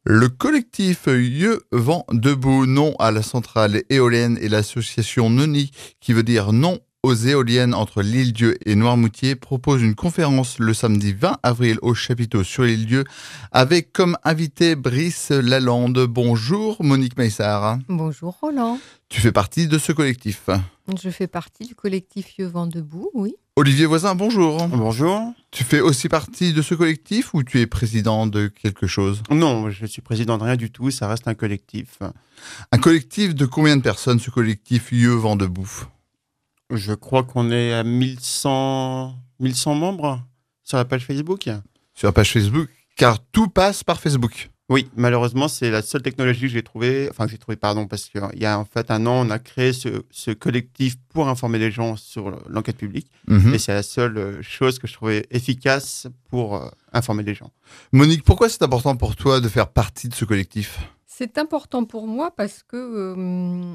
Le collectif Yeux Vent Debout, non à la centrale éolienne, et l'association NONI, qui veut dire non aux éoliennes entre l'Île-Dieu et Noirmoutier, propose une conférence le samedi 20 avril au chapiteau sur l'Île-Dieu avec comme invité Brice Lalande. Bonjour Monique Maissard. Bonjour Roland. Tu fais partie de ce collectif. Je fais partie du collectif Yeux Vent Debout, oui. Olivier Voisin, bonjour. Bonjour. Tu fais aussi partie de ce collectif ou tu es président de quelque chose ? Non, je suis président de rien du tout, ça reste un collectif. Un collectif de combien de personnes, ce collectif Yeux Vent Debout ? Je crois qu'on est à 1100 membres sur la page Facebook. Sur la page Facebook, car tout passe par Facebook. Oui, malheureusement, c'est la seule technologie que j'ai trouvée, parce qu'il y a en fait un an, on a créé ce collectif pour informer les gens sur l'enquête publique. Et c'est la seule chose que je trouvais efficace pour informer les gens. Monique, pourquoi c'est important pour toi de faire partie de ce collectif ? C'est important pour moi parce que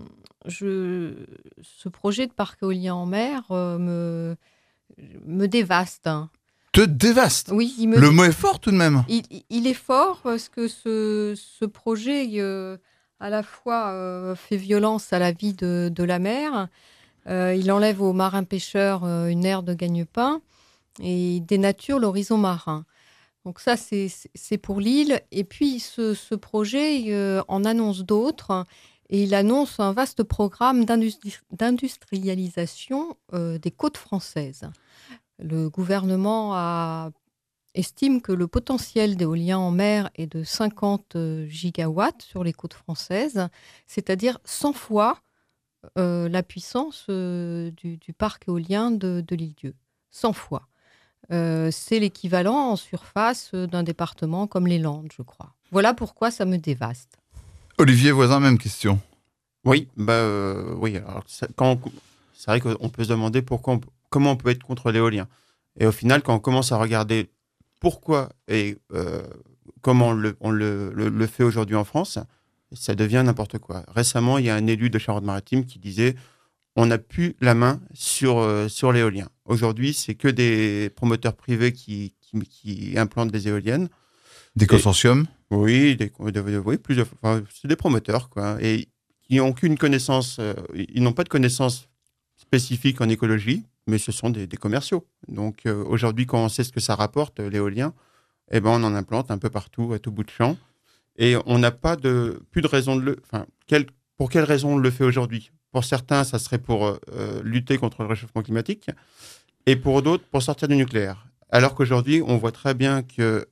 ce projet de parc éolien en mer me dévaste. Te dévaste ? Oui, Le mot est fort tout de même. Il est fort parce que ce projet, à la fois, fait violence à la vie de la mer. Il enlève aux marins-pêcheurs une aire de gagne-pain et il dénature l'horizon marin. Donc ça, c'est pour l'île. Et puis, ce projet en annonce d'autres. Et il annonce un vaste programme d'industrialisation des côtes françaises. Le gouvernement estime que le potentiel d'éolien en mer est de 50 gigawatts sur les côtes françaises, c'est-à-dire 100 fois la puissance du parc éolien de l'Île-Dieu. 100 fois. C'est l'équivalent en surface d'un département comme les Landes, je crois. Voilà pourquoi ça me dévaste. Olivier Voisin, même question. Oui, oui. Alors, c'est vrai qu'on peut se demander comment on peut être contre l'éolien. Et au final, quand on commence à regarder pourquoi et comment on le fait aujourd'hui en France, ça devient n'importe quoi. Récemment, il y a un élu de Charente-Maritime qui disait on n'a plus la main sur l'éolien. Aujourd'hui, c'est que des promoteurs privés qui implantent des éoliennes. Des consortiums ? Oui, c'est des promoteurs, quoi. Et qui n'ont aucune connaissance, ils n'ont pas de connaissances spécifiques en écologie, mais ce sont des commerciaux. Donc aujourd'hui, quand on sait ce que ça rapporte, l'éolien, on en implante un peu partout, à tout bout de champ. Et on n'a plus de raison de le... pour quelle raison on le fait aujourd'hui ? Pour certains, ça serait pour lutter contre le réchauffement climatique, et pour d'autres, pour sortir du nucléaire. Alors qu'aujourd'hui, on voit très bien que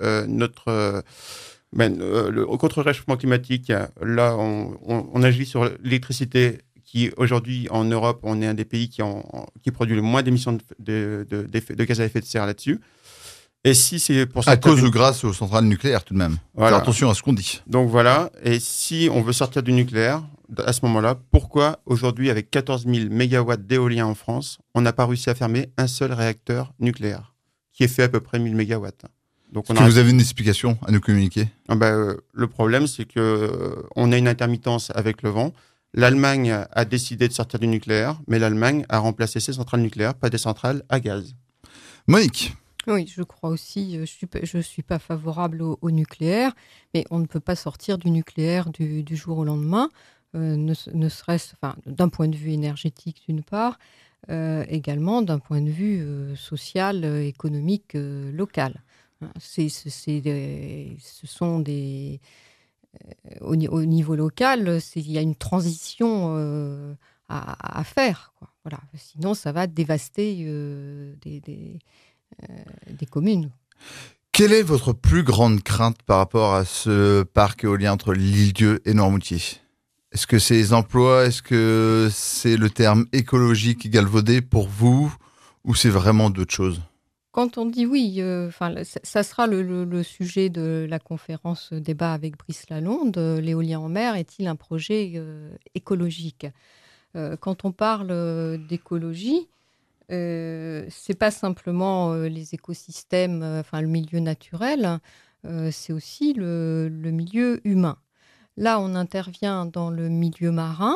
contre le réchauffement climatique, là, on agit sur l'électricité qui, aujourd'hui, en Europe, on est un des pays qui produit le moins d'émissions de gaz à effet de serre là-dessus. Et si c'est pour à cause ou grâce aux centrales nucléaires, tout de même. Voilà. Faire attention à ce qu'on dit. Donc voilà, et si on veut sortir du nucléaire, à ce moment-là, pourquoi aujourd'hui, avec 14 000 mégawatts d'éolien en France, on n'a pas réussi à fermer un seul réacteur nucléaire, qui est fait à peu près 1000 mégawatts. Donc Est-ce que vous avez une explication à nous communiquer ? Le problème, c'est qu'on a une intermittence avec le vent. L'Allemagne a décidé de sortir du nucléaire, mais l'Allemagne a remplacé ses centrales nucléaires par des centrales à gaz. Monique ? Oui, je crois aussi, je suis pas favorable au nucléaire, mais on ne peut pas sortir du nucléaire du jour au lendemain, ne serait-ce d'un point de vue énergétique d'une part, également d'un point de vue social, économique, local. Au niveau local, il y a une transition à faire, quoi. Voilà. Sinon, ça va dévaster des communes. Quelle est votre plus grande crainte par rapport à ce parc éolien entre l'Île-Dieu et Noirmoutier ? Est-ce que c'est les emplois ? Est-ce que c'est le terme écologique galvaudé pour vous ? Ou c'est vraiment d'autres choses ? Quand on dit oui, ça sera le sujet de la conférence débat avec Brice Lalande. L'éolien en mer est-il un projet écologique ? Quand on parle d'écologie, c'est pas simplement les écosystèmes, le milieu naturel, c'est aussi le milieu humain. Là, on intervient dans le milieu marin,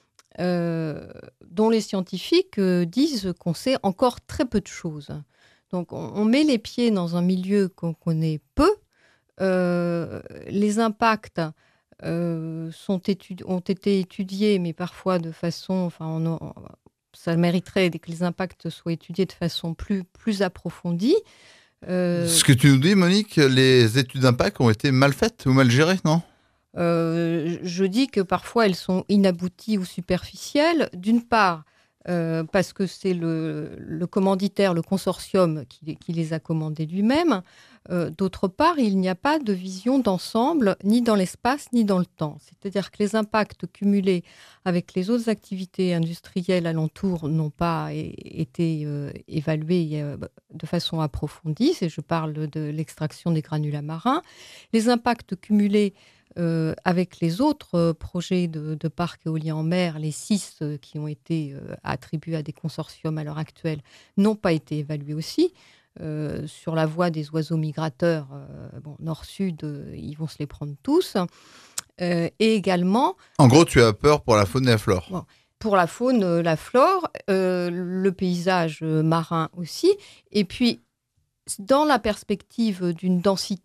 dont les scientifiques disent qu'on sait encore très peu de choses. Donc, on met les pieds dans un milieu qu'on connaît peu, les impacts ont été étudiés, mais parfois de façon... ça mériterait que les impacts soient étudiés de façon plus approfondie. Ce que tu nous dis, Monique, les études d'impact ont été mal faites ou mal gérées, non ? Je dis que parfois elles sont inabouties ou superficielles. D'une part, parce que c'est le commanditaire, le consortium qui les a commandées lui-même. D'autre part, il n'y a pas de vision d'ensemble, ni dans l'espace, ni dans le temps. C'est-à-dire que les impacts cumulés avec les autres activités industrielles alentour n'ont pas été évalués de façon approfondie. Je parle de l'extraction des granulats marins. Les impacts cumulés avec les autres projets de parcs éoliens en mer, les 6 qui ont été attribués à des consortiums à l'heure actuelle, n'ont pas été évalués aussi. Sur la voie des oiseaux migrateurs, nord-sud, ils vont se les prendre tous. Et également... En gros, tu as peur pour la faune et la flore. Bon, pour la faune, la flore, le paysage marin aussi. Et puis, dans la perspective d'une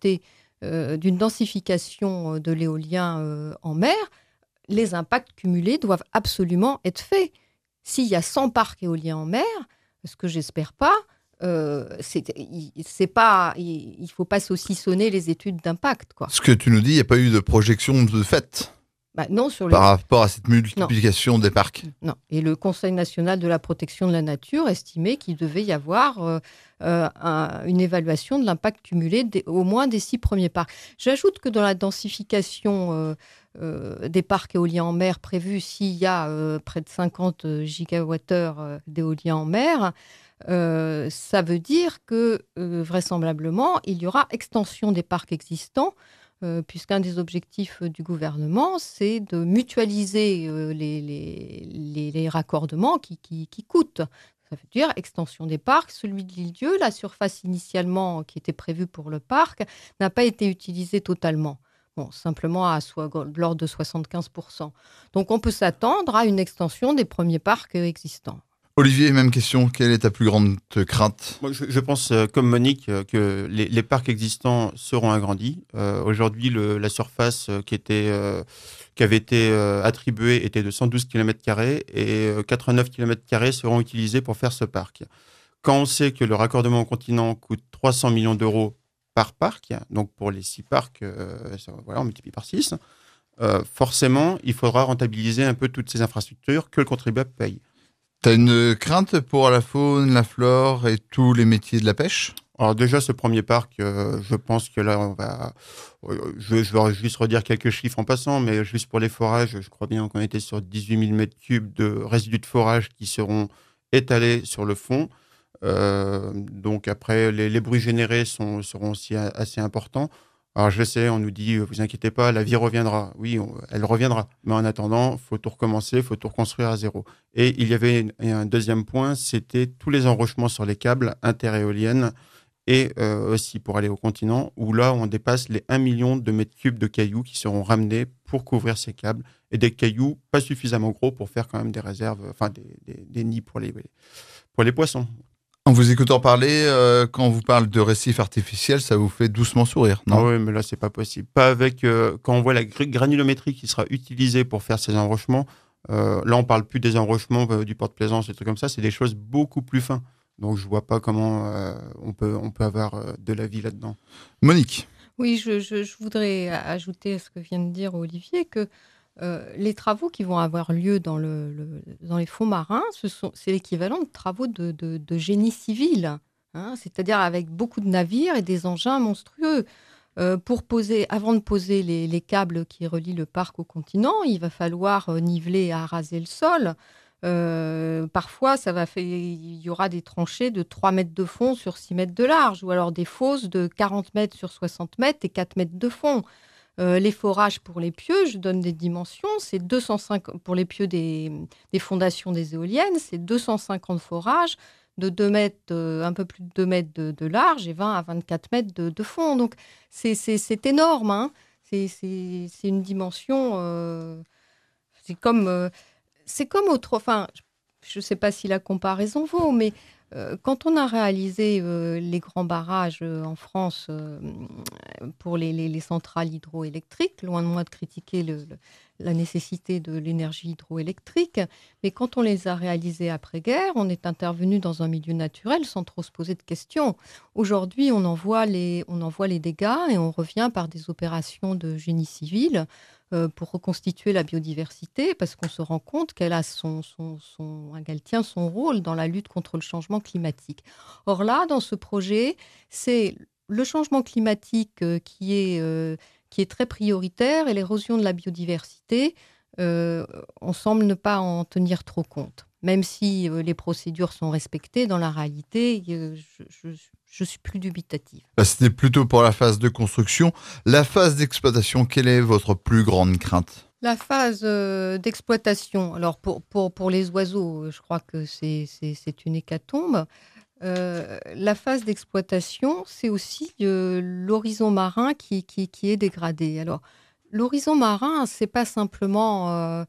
densification de l'éolien en mer, les impacts cumulés doivent absolument être faits. S'il y a 100 parcs éoliens en mer, ce que j'espère pas, il ne faut pas saucissonner les études d'impact, quoi. Ce que tu nous dis, il n'y a pas eu de projection de fait non, par rapport à cette multiplication des parcs. Non. Et le Conseil national de la protection de la nature estimait qu'il devait y avoir une évaluation de l'impact cumulé au moins des 6 premiers parcs. J'ajoute que dans la densification des parcs éoliens en mer prévus, s'il y a près de 50 gigawattheures d'éoliens en mer, ça veut dire que vraisemblablement, il y aura extension des parcs existants, puisqu'un des objectifs du gouvernement, c'est de mutualiser les raccordements qui coûtent. Ça veut dire extension des parcs. Celui de l'île-Dieu, la surface initialement qui était prévue pour le parc, n'a pas été utilisée totalement. Simplement à l'ordre de 75%. Donc on peut s'attendre à une extension des premiers parcs existants. Olivier, même question. Quelle est ta plus grande crainte ? Moi, je pense, comme Monique, que les parcs existants seront agrandis. Aujourd'hui, la surface qui avait été attribuée était de 112 km² et 89 km² seront utilisés pour faire ce parc. Quand on sait que le raccordement au continent coûte 300 millions d'euros par parc, donc pour les 6 parcs, on multiplie par 6, forcément, il faudra rentabiliser un peu toutes ces infrastructures que le contribuable paye. T'as une crainte pour la faune, la flore et tous les métiers de la pêche ? Alors déjà, ce premier parc, je pense que là, je vais juste redire quelques chiffres en passant, mais juste pour les forages, je crois bien qu'on était sur 18 000 m3 de résidus de forage qui seront étalés sur le fond. Donc après, les bruits générés seront aussi assez importants. Alors je sais, on nous dit, vous inquiétez pas, la vie reviendra. Oui, elle reviendra. Mais en attendant, il faut tout recommencer, il faut tout reconstruire à zéro. Et il y avait un deuxième point, c'était tous les enrochements sur les câbles interéoliennes et aussi pour aller au continent, où là, on dépasse les 1 million de mètres cubes de cailloux qui seront ramenés pour couvrir ces câbles. Et des cailloux pas suffisamment gros pour faire quand même des réserves, des nids pour les poissons. En vous écoutant parler, quand on vous parle de récifs artificiels, ça vous fait doucement sourire, non ? Oui, mais là, c'est pas possible. Pas avec... quand on voit la granulométrie qui sera utilisée pour faire ces enrochements, là, on parle plus des enrochements du porte-plaisance, des trucs comme ça, c'est des choses beaucoup plus fins. Donc, je vois pas comment on peut avoir de la vie là-dedans. Monique ? Oui, je voudrais ajouter à ce que vient de dire Olivier que les travaux qui vont avoir lieu dans les fonds marins, c'est l'équivalent de travaux de génie civil, hein, c'est-à-dire avec beaucoup de navires et des engins monstrueux. Avant de poser les câbles qui relient le parc au continent, il va falloir niveler et araser le sol. Parfois, il y aura des tranchées de 3 mètres de fond sur 6 mètres de large, ou alors des fosses de 40 mètres sur 60 mètres et 4 mètres de fond. Les forages pour les pieux, je donne des dimensions, c'est 250 pour les pieux des fondations des éoliennes, c'est 250 forages de 2 mètres, un peu plus de 2 mètres de large et 20 à 24 mètres de fond. Donc, c'est énorme, hein. C'est une dimension... c'est comme autre... Enfin, je ne sais pas si la comparaison vaut, mais Quand on a réalisé les grands barrages en France pour les centrales hydroélectriques, loin de moi de critiquer la nécessité de l'énergie hydroélectrique, mais quand on les a réalisés après-guerre, on est intervenu dans un milieu naturel sans trop se poser de questions. Aujourd'hui, on en voit les dégâts et on revient par des opérations de génie civil pour reconstituer la biodiversité, parce qu'on se rend compte qu'elle tient son rôle dans la lutte contre le changement climatique. Or là, dans ce projet, c'est le changement climatique qui est très prioritaire, et l'érosion de la biodiversité, on semble ne pas en tenir trop compte. Même si les procédures sont respectées, dans la réalité, je suis plus dubitative. C'était plutôt pour la phase de construction. La phase d'exploitation, quelle est votre plus grande crainte ? La phase d'exploitation, alors pour les oiseaux, je crois que c'est une hécatombe. La phase d'exploitation, c'est aussi l'horizon marin qui est dégradé. Alors, l'horizon marin, c'est pas simplement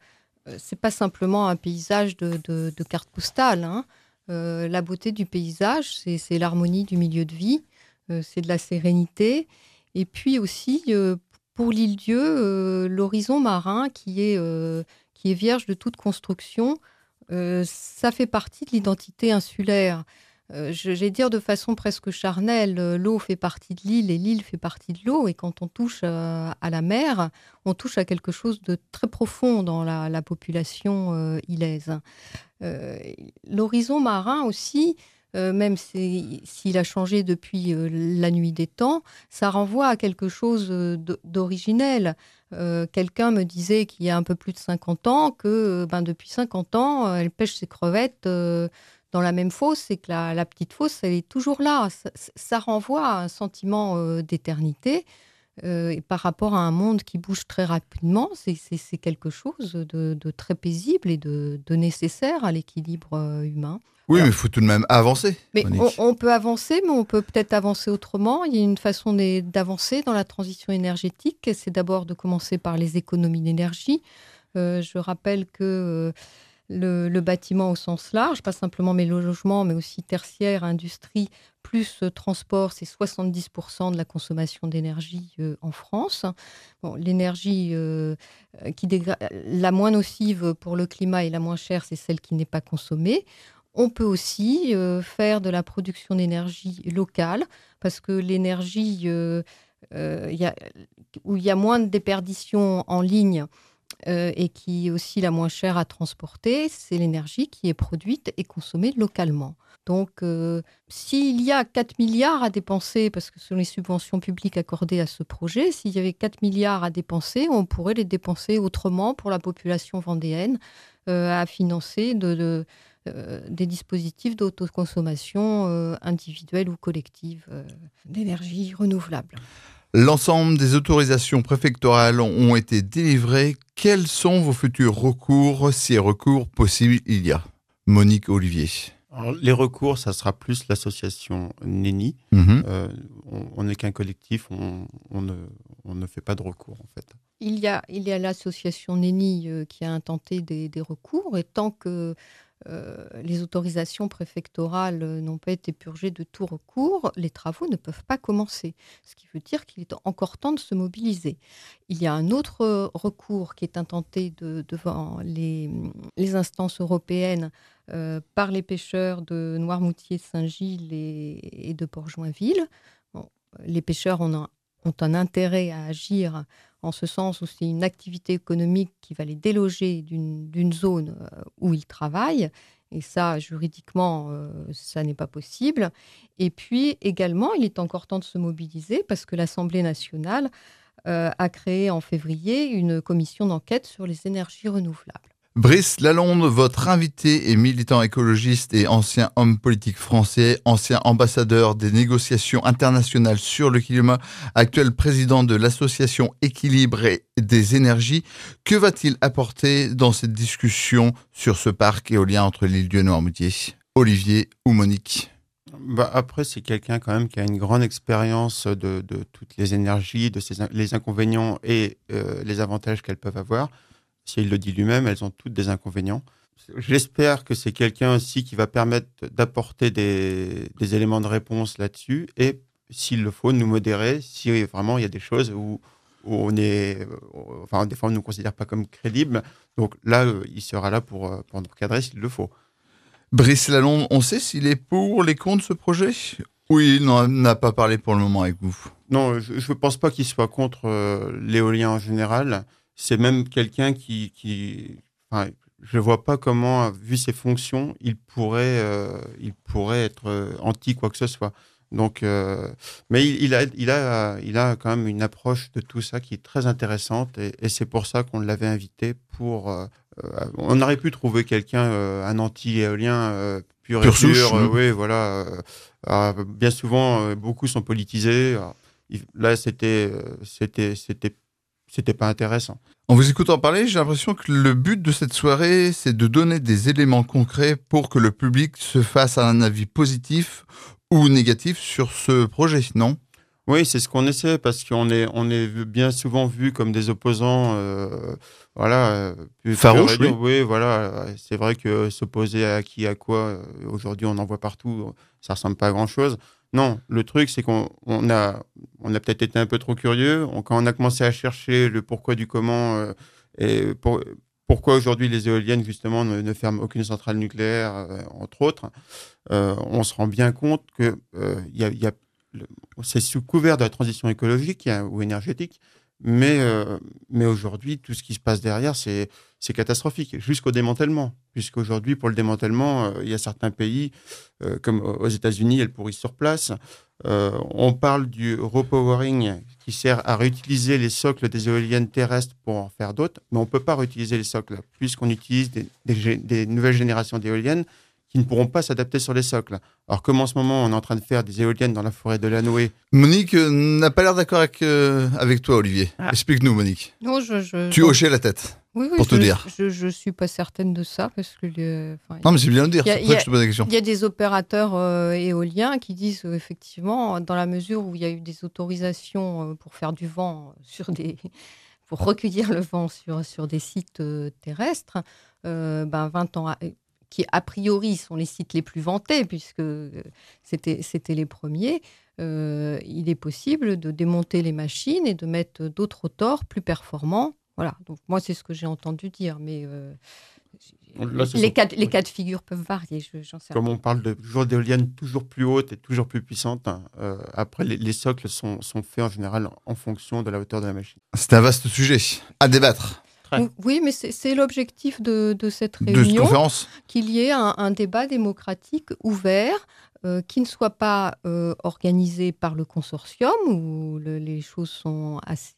un paysage de carte postale, hein. La beauté du paysage, c'est l'harmonie du milieu de vie, c'est de la sérénité. Et puis aussi, pour l'île-dieu, l'horizon marin qui est vierge de toute construction, ça fait partie de l'identité insulaire. Je vais dire de façon presque charnelle, l'eau fait partie de l'île et l'île fait partie de l'eau. Et quand on touche à la mer, on touche à quelque chose de très profond dans la population ilaise. L'horizon marin aussi, même s'il a changé depuis la nuit des temps, ça renvoie à quelque chose d'originel. Quelqu'un me disait qu'il y a un peu plus de 50 ans que depuis 50 ans, elle pêche ses crevettes dans la même fosse, et que la petite fosse, elle est toujours là. Ça renvoie à un sentiment d'éternité. Et par rapport à un monde qui bouge très rapidement, c'est quelque chose de très paisible et de nécessaire à l'équilibre humain. Oui, Alors, mais il faut tout de même avancer. mais on peut avancer, mais on peut peut-être avancer autrement. Il y a une façon d'avancer dans la transition énergétique. C'est d'abord de commencer par les économies d'énergie. Je rappelle que le bâtiment au sens large, pas simplement mes logements, mais aussi tertiaire, industrie, plus transport, c'est 70% de la consommation d'énergie en France. Bon, l'énergie la moins nocive pour le climat et la moins chère, c'est celle qui n'est pas consommée. On peut aussi faire de la production d'énergie locale, parce que l'énergie où il y a moins de déperdition en ligne, et qui est aussi la moins chère à transporter, c'est l'énergie qui est produite et consommée localement. Donc, s'il y a 4 milliards à dépenser, parce que ce sont les subventions publiques accordées à ce projet, s'il y avait 4 milliards à dépenser, on pourrait les dépenser autrement pour la population vendéenne, à financer des dispositifs d'autoconsommation individuelle ou collective d'énergie renouvelable. L'ensemble des autorisations préfectorales ont été délivrées. Quels sont vos futurs recours, si recours possibles il y a ? Monique Olivier. Alors, les recours, ça sera plus l'association NENI. On n'est qu'un collectif, on ne fait pas de recours en fait. Il y a l'association NENI qui a intenté des recours, et tant que les autorisations préfectorales n'ont pas été purgées de tout recours, les travaux ne peuvent pas commencer. Ce qui veut dire qu'il est encore temps de se mobiliser. Il y a un autre recours qui est intenté devant les instances européennes par les pêcheurs de Noirmoutier, Saint-Gilles et de Port-Joinville. Bon, les pêcheurs ont un intérêt à agir en ce sens où c'est une activité économique qui va les déloger d'une zone où ils travaillent. Et ça, juridiquement, ça n'est pas possible. Et puis, également, il est encore temps de se mobiliser, parce que l'Assemblée nationale a créé en février une commission d'enquête sur les énergies renouvelables. Brice Lalonde, votre invité est militant écologiste et ancien homme politique français, ancien ambassadeur des négociations internationales sur le climat, actuel président de l'association Équilibre des énergies. Que va-t-il apporter dans cette discussion sur ce parc éolien entre l'île-dieu et Noirmoutier ? Olivier ou Monique ? Après, c'est quelqu'un quand même qui a une grande expérience de toutes les énergies, les inconvénients et les avantages qu'elles peuvent avoir. Si il le dit lui-même, elles ont toutes des inconvénients. j'espère que c'est quelqu'un aussi qui va permettre d'apporter des éléments de réponse là-dessus et, s'il le faut, nous modérer si vraiment il y a des choses où on est, enfin, des fois, on ne nous considère pas comme crédibles. Donc là, il sera là pour nous cadrer s'il le faut. Brice Lalonde, on sait s'il est pour les contre ce projet ou il n'en a pas parlé pour le moment avec vous? Non, je ne pense pas qu'il soit contre l'éolien en général. C'est même quelqu'un enfin, je ne vois pas comment, vu ses fonctions, il pourrait être anti quoi que ce soit. Donc, mais il a quand même une approche de tout ça qui est très intéressante et c'est pour ça qu'on l'avait invité pour. On aurait pu trouver quelqu'un, un anti-éolien pur et dur. Oui, voilà. Bien souvent, beaucoup sont politisés. Là, c'était pas intéressant. En vous écoutant parler, j'ai l'impression que le but de cette soirée, c'est de donner des éléments concrets pour que le public se fasse un avis positif ou négatif sur ce projet, non? Oui, c'est ce qu'on essaie parce qu'on est bien souvent vu comme des opposants, voilà, farouches. Oui. Oui, voilà. C'est vrai que s'opposer à qui, à quoi, aujourd'hui on en voit partout, ça ressemble pas à grand chose. Non, le truc c'est qu'on a peut-être été un peu trop curieux. Quand on a commencé à chercher le pourquoi du comment et pourquoi aujourd'hui les éoliennes justement ne ferment aucune centrale nucléaire, entre autres, on se rend bien compte que c'est sous couvert de la transition écologique ou énergétique, mais aujourd'hui, tout ce qui se passe derrière, c'est catastrophique, jusqu'au démantèlement. Puisqu'aujourd'hui, pour le démantèlement, il y a certains pays, comme aux États-Unis, elles pourrissent sur place. On parle du repowering qui sert à réutiliser les socles des éoliennes terrestres pour en faire d'autres, mais on ne peut pas réutiliser les socles, puisqu'on utilise des nouvelles générations d'éoliennes qui ne pourront pas s'adapter sur les socles. Alors comme en ce moment, on est en train de faire des éoliennes dans la forêt de Lanoé. Monique n'a pas l'air d'accord avec toi, Olivier. Explique-nous, Monique. Non, tu hochais la tête, pour te dire. Je ne suis pas certaine de ça. Parce que non, mais c'est bien de dire, c'est pour ça que je te pose la question. Il y a des opérateurs éoliens qui disent, effectivement, dans la mesure où il y a eu des autorisations pour faire du vent pour recueillir le vent sur des sites terrestres, 20 ans... qui a priori sont les sites les plus vantés, puisque c'était les premiers, il est possible de démonter les machines et de mettre d'autres rotors plus performants. Voilà, donc moi c'est ce que j'ai entendu dire, mais là, les cas de figure peuvent varier, j'en sais rien. Comme on parle toujours d'éoliennes toujours plus hautes et toujours plus puissantes, après les socles sont faits en général en fonction de la hauteur de la machine. C'est un vaste sujet à débattre. Oui, mais c'est l'objectif de cette réunion, qu'il y ait un débat démocratique ouvert, qui ne soit pas organisé par le consortium, où les choses sont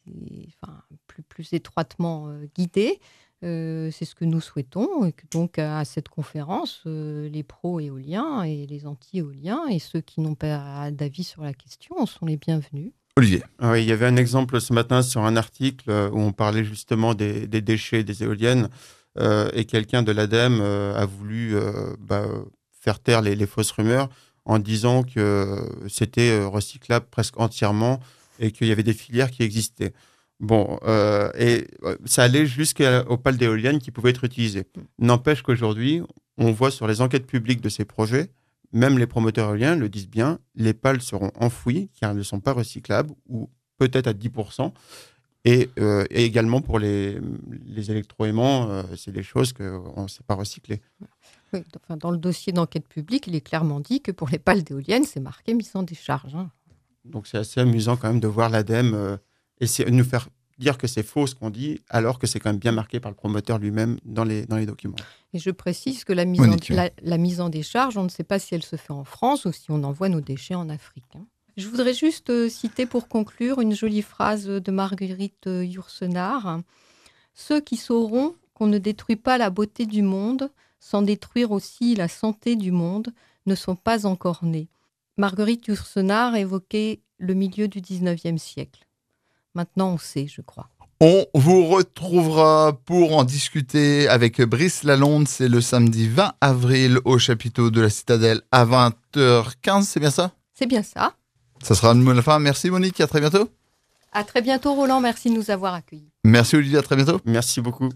plus étroitement guidées. C'est ce que nous souhaitons, et que donc à cette conférence, les pro-éoliens et les anti-éoliens, et ceux qui n'ont pas d'avis sur la question, sont les bienvenus. Olivier. Oui, il y avait un exemple ce matin sur un article où on parlait justement des déchets des éoliennes et quelqu'un de l'ADEME a voulu faire taire les fausses rumeurs en disant que c'était recyclable presque entièrement et qu'il y avait des filières qui existaient. Bon, et ça allait jusqu'aux pales d'éoliennes qui pouvaient être utilisées. N'empêche qu'aujourd'hui, on voit sur les enquêtes publiques de ces projets, même les promoteurs éoliens le disent bien, les pales seront enfouies car elles ne sont pas recyclables ou peut-être à 10%. Et également pour les électroaimants, c'est des choses qu'on ne sait pas recycler. Oui, dans le dossier d'enquête publique, il est clairement dit que pour les pales d'éoliennes, c'est marqué mise en décharge. Donc c'est assez amusant quand même de voir l'ADEME essayer de nous faire dire que c'est faux ce qu'on dit, alors que c'est quand même bien marqué par le promoteur lui-même dans les documents. Et je précise que la mise en décharge, on ne sait pas si elle se fait en France ou si on envoie nos déchets en Afrique. Je voudrais juste citer pour conclure une jolie phrase de Marguerite Yourcenar. « Ceux qui sauront qu'on ne détruit pas la beauté du monde sans détruire aussi la santé du monde ne sont pas encore nés. » Marguerite Yourcenar évoquait le milieu du 19e siècle. Maintenant, on sait, je crois. On vous retrouvera pour en discuter avec Brice Lalonde. C'est le samedi 20 avril au chapiteau de la Citadelle à 20h15, c'est bien ça? C'est bien ça. Ça sera le mot de la fin. Merci Monique, à très bientôt. À très bientôt Roland, merci de nous avoir accueillis. Merci Olivier, à très bientôt. Merci beaucoup.